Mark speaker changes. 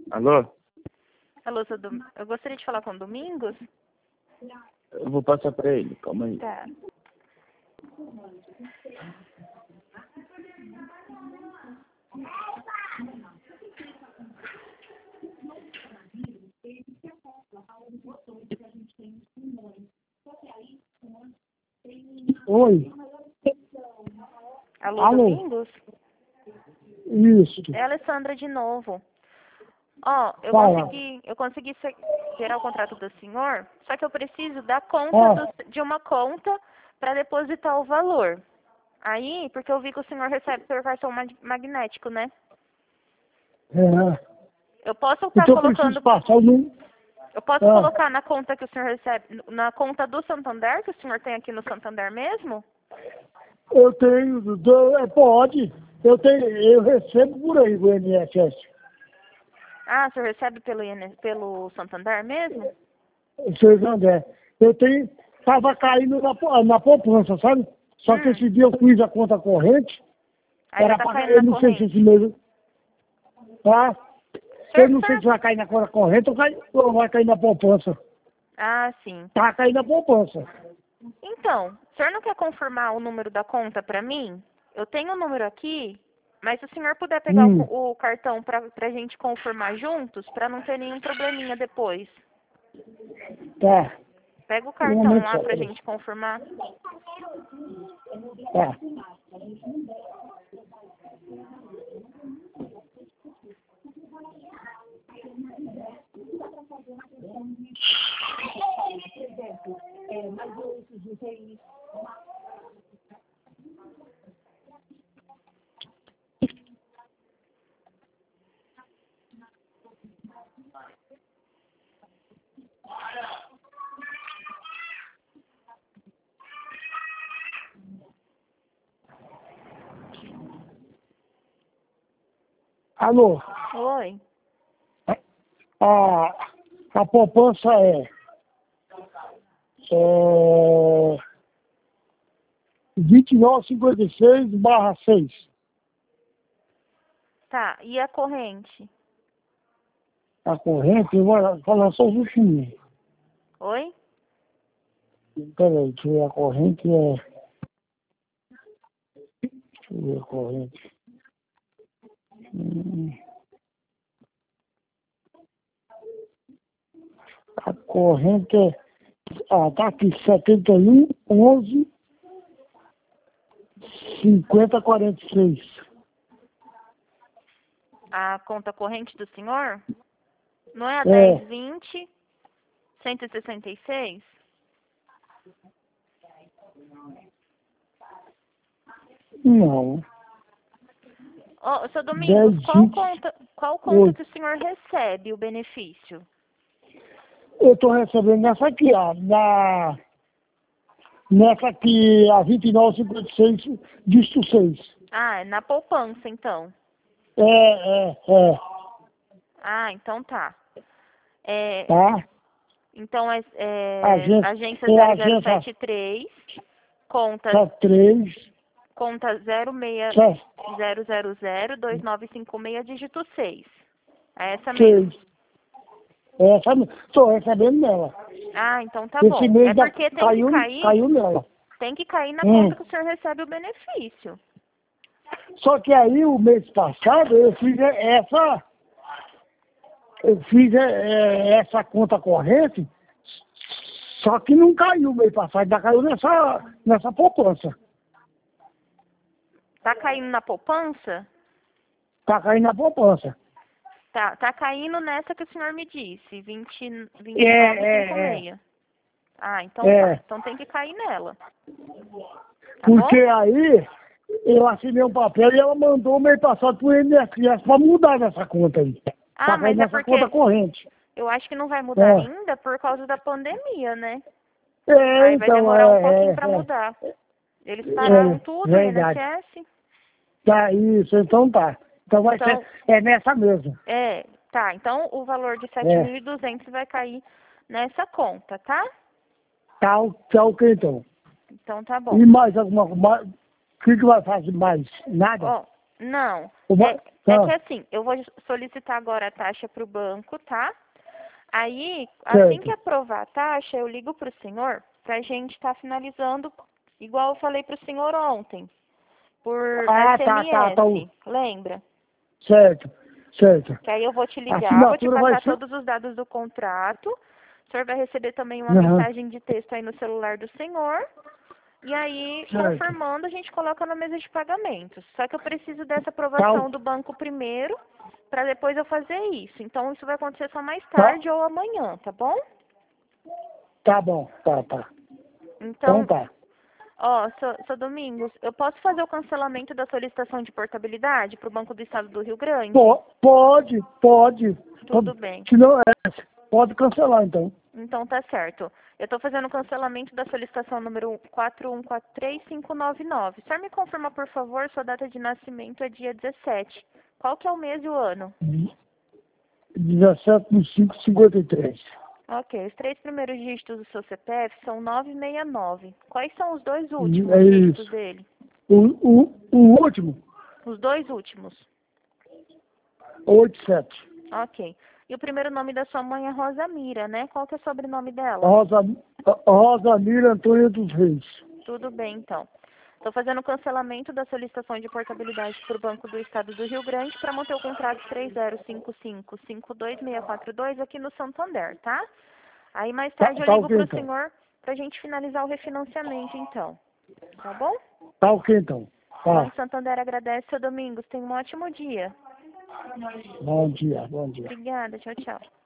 Speaker 1: Alô?
Speaker 2: Alô, eu gostaria de falar com o Domingos.
Speaker 1: Eu vou passar pra ele, calma aí.
Speaker 2: Tá.
Speaker 3: Oi.
Speaker 2: Alô,
Speaker 3: Alô?
Speaker 2: Domingos?
Speaker 3: Isso.
Speaker 2: É a Alessandra de novo. Ó,
Speaker 3: Fala.
Speaker 2: eu consegui gerar o contrato do senhor, só que eu preciso da conta
Speaker 3: Ó.
Speaker 2: de uma conta para depositar o valor. Aí, porque eu vi que o senhor recebe por cartão magnético, né?
Speaker 3: É.
Speaker 2: Eu posso estar
Speaker 3: Então eu
Speaker 2: colocando,
Speaker 3: preciso passar o número.
Speaker 2: eu posso colocar na conta que o senhor recebe, na conta do Santander, que o senhor tem aqui no Santander mesmo?
Speaker 3: Eu tenho, pode. Eu recebo por aí o INSS.
Speaker 2: Ah, o senhor recebe pelo Santander mesmo?
Speaker 3: Vocês André. Eu tenho, tava caindo na poupança, sabe? Só que esse dia eu fiz a conta corrente.
Speaker 2: Aí
Speaker 3: Era
Speaker 2: já tá
Speaker 3: pra,
Speaker 2: caindo
Speaker 3: eu
Speaker 2: na
Speaker 3: não sei se
Speaker 2: corrente.
Speaker 3: esse mês. Tá? Eu não sei
Speaker 2: Senhor...
Speaker 3: se vai cair na conta corrente ou vai cair na poupança.
Speaker 2: Ah, sim.
Speaker 3: Tá caindo na poupança.
Speaker 2: Então, o senhor não quer confirmar o número da conta para mim? Eu tenho o número aqui, mas se o senhor puder pegar o cartão para a gente confirmar juntos, para não ter nenhum probleminha depois.
Speaker 3: Tá.
Speaker 2: Pega o
Speaker 3: Um
Speaker 2: cartão
Speaker 3: momento
Speaker 2: lá
Speaker 3: só.
Speaker 2: para a gente confirmar.
Speaker 3: Tá. Alô?
Speaker 2: Oi.
Speaker 3: A poupança é 29,56/6.
Speaker 2: Tá, e a corrente?
Speaker 3: A corrente, eu vou falar só os últimos.
Speaker 2: Oi?
Speaker 3: Peraí, deixa eu ver, a corrente é. Deixa eu ver a corrente. A corrente é. Tá aqui, 71, 11, 50, 46.
Speaker 2: A conta corrente do senhor? Não é a
Speaker 3: É.
Speaker 2: 1020 166?
Speaker 3: Não.
Speaker 2: Ô, seu Domingos,
Speaker 3: 10,
Speaker 2: qual
Speaker 3: 20,
Speaker 2: conta
Speaker 3: 8.
Speaker 2: que o senhor recebe o benefício?
Speaker 3: Eu tô recebendo nessa aqui, ó. Nessa aqui, a 29,56, dígito 6.
Speaker 2: Ah, é na poupança, então.
Speaker 3: É.
Speaker 2: Ah, então tá. É,
Speaker 3: Tá?
Speaker 2: então é agência
Speaker 3: É a agência
Speaker 2: 0073, conta
Speaker 3: 73,
Speaker 2: conta
Speaker 3: tá,
Speaker 2: 060002956, dígito 6. É essa
Speaker 3: 6.
Speaker 2: mesmo.
Speaker 3: Essa, tô recebendo nela.
Speaker 2: Ah, então tá
Speaker 3: Esse
Speaker 2: bom. É
Speaker 3: mês
Speaker 2: porque
Speaker 3: caiu nela.
Speaker 2: tem que cair na conta que o senhor recebe o benefício.
Speaker 3: Só que aí, o mês passado, eu fiz essa conta corrente, só que não caiu o mês passado, ainda caiu nessa poupança.
Speaker 2: Tá caindo na poupança?
Speaker 3: Tá caindo na poupança.
Speaker 2: Tá caindo nessa que o senhor me disse, 29,56. Ah, então tá. Então tem que cair nela. Tá
Speaker 3: Porque
Speaker 2: bom?
Speaker 3: aí, eu assinei um papel e ela mandou o mês passado pro INSS pra mudar nessa conta aí.
Speaker 2: Ah,
Speaker 3: Tá
Speaker 2: mas
Speaker 3: caindo
Speaker 2: é
Speaker 3: nessa conta
Speaker 2: porque
Speaker 3: corrente.
Speaker 2: eu acho que não vai mudar ainda por causa da pandemia, né?
Speaker 3: É,
Speaker 2: Aí vai
Speaker 3: então,
Speaker 2: demorar um pouquinho pra mudar. Eles pararam tudo, o
Speaker 3: verdade.
Speaker 2: INSS.
Speaker 3: Tá, isso, então tá. Então vai
Speaker 2: Então,
Speaker 3: ser nessa mesmo.
Speaker 2: tá. Então o valor de
Speaker 3: É.
Speaker 2: 7.200 vai cair nessa conta, tá?
Speaker 3: Tá ok, então.
Speaker 2: Então tá bom.
Speaker 3: E mais alguma coisa? O que vai fazer mais? Nada?
Speaker 2: Ó, não.
Speaker 3: O
Speaker 2: É
Speaker 3: Ah,
Speaker 2: que assim, eu vou solicitar agora a taxa para o banco, tá? Aí, assim
Speaker 3: certo.
Speaker 2: que aprovar a taxa, eu ligo para o senhor para a gente estar finalizando, igual eu falei para o senhor ontem, por
Speaker 3: Ah, tá.
Speaker 2: SMS, lembra?
Speaker 3: Certo, certo.
Speaker 2: Que aí eu vou te
Speaker 3: A
Speaker 2: ligar, vou te
Speaker 3: assinatura vai
Speaker 2: passar
Speaker 3: ser...
Speaker 2: todos os dados do contrato. O senhor vai receber também uma
Speaker 3: Aham,
Speaker 2: mensagem de texto aí no celular do senhor. E aí,
Speaker 3: certo.
Speaker 2: confirmando, a gente coloca na mesa de pagamentos. Só que eu preciso dessa
Speaker 3: Tá,
Speaker 2: aprovação do banco primeiro, para depois eu fazer isso. Então, isso vai acontecer só mais
Speaker 3: tá,
Speaker 2: tarde ou amanhã, tá bom?
Speaker 3: tá bom, tá. Então
Speaker 2: Então,
Speaker 3: tá.
Speaker 2: ó, seu Domingos, eu posso fazer o cancelamento da solicitação de portabilidade para o Banco do Estado do Rio Grande?
Speaker 3: Pode.
Speaker 2: Tudo bem.
Speaker 3: Se não é, pode cancelar então.
Speaker 2: Então tá certo. Eu estou fazendo o cancelamento da solicitação número 4143599. Só me confirma, por favor, sua data de nascimento é dia 17. Qual que é o mês e o ano?
Speaker 3: 17/5/53.
Speaker 2: Ok, os 3 primeiros dígitos do seu CPF são 969. Quais são os dois
Speaker 3: É
Speaker 2: últimos dígitos
Speaker 3: isso.
Speaker 2: dele?
Speaker 3: O último,
Speaker 2: Os dois últimos.
Speaker 3: 87.
Speaker 2: Ok. E o primeiro nome da sua mãe é Rosamira, né? Qual que é o sobrenome dela?
Speaker 3: Rosa Mira Antônia dos Reis.
Speaker 2: Tudo bem, então. Estou fazendo o cancelamento da solicitação de portabilidade para o Banco do Estado do Rio Grande para manter o contrato 3055-52642 aqui no Santander, tá? Aí mais tarde eu
Speaker 3: Tá
Speaker 2: ligo
Speaker 3: ok
Speaker 2: para o
Speaker 3: então.
Speaker 2: senhor para a gente finalizar o refinanciamento, então. Tá bom?
Speaker 3: Tá ok então.
Speaker 2: O
Speaker 3: Tá.
Speaker 2: Banco Santander agradece, seu Domingos. Tenha um ótimo dia.
Speaker 3: Bom dia.
Speaker 2: Obrigada. Tchau, tchau.